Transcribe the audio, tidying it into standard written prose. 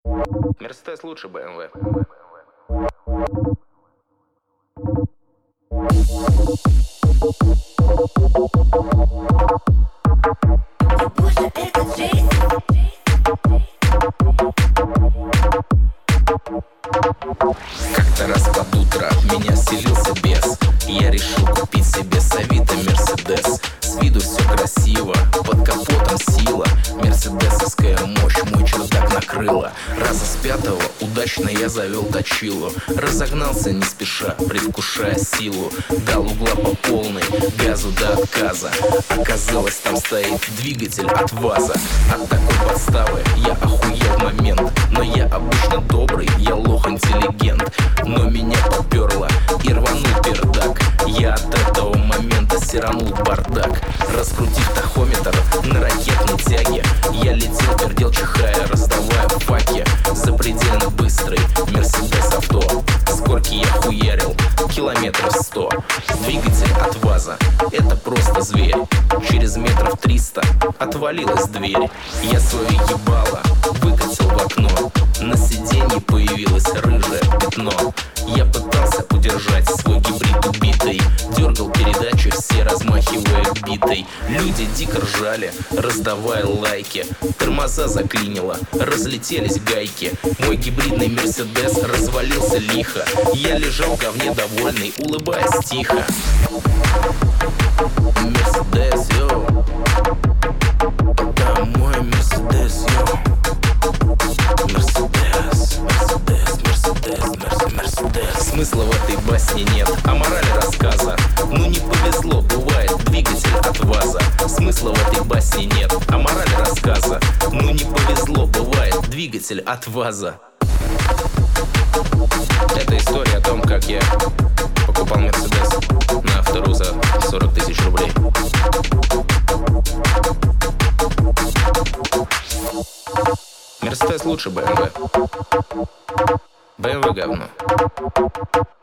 Мерседес лучше BMW. Боже, это Джейсон. Как-то раз под утро в меня селился бес. Я решил купить себе с Авито Мерседес. С виду все красиво, под капотом сила. Мерседесовская мощь мой чердак накрыла. Раза с пятого удачно я завел точилу. Разогнался не спеша, предвкушая силу. Дал угла по полной, газу до отказа. Оказалось, там стоит двигатель от ВАЗа. От такой подставы я охуел в момент. Но я обычно добрый, я лох интеллигент. Но меня поперло и рванул пердак. Я от этого момента сиранул в бардак. Раскрутив тахометр на ракетной тяге, я летел, пердел, чихая, раздавая факи. Запредельно быстрый Мерседес авто. С горки я хуярил километров 100. Двигатель от ВАЗа, это просто зверь. Через метров 300 отвалилась дверь. Я свое ебало выкатил в окно. На сиденье появилось рыжее пятно. Я пытался удержать свой гибрид убитый. Дергал передачи, все размахивая битой. Люди дико ржали, раздавая лайки. Тормоза заклинило, разлетелись гайки. Мой гибридный Мерседес развалился лихо. Я лежал в говне довольный, улыбаясь тихо. Мерседес, йоу. Это мой Мерседес, йоу. Мерседес, Мерседес. Смысла в этой басне нет, а морали рассказа. Ну не повезло, бывает, двигатель от ВАЗа. Смысла в этой басне нет, а морали рассказа. Ну не повезло, бывает, двигатель от ВАЗа. Это история о том, как я покупал Мерседес на Автору за 40 тысяч рублей. Мерседес лучше BMW. BMW говно.